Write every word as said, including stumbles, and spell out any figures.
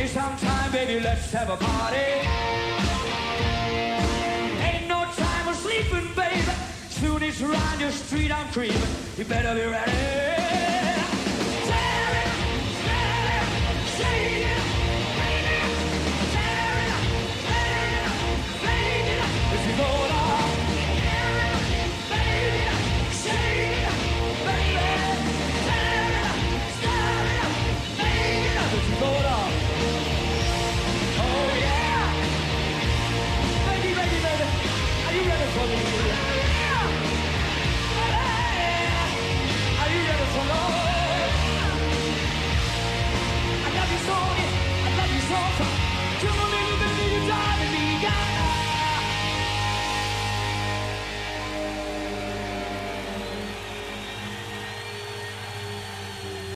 sometime, baby, let's have a party. Ain't no time for sleeping, baby. Soon as around your street I'm creeping. You better be ready.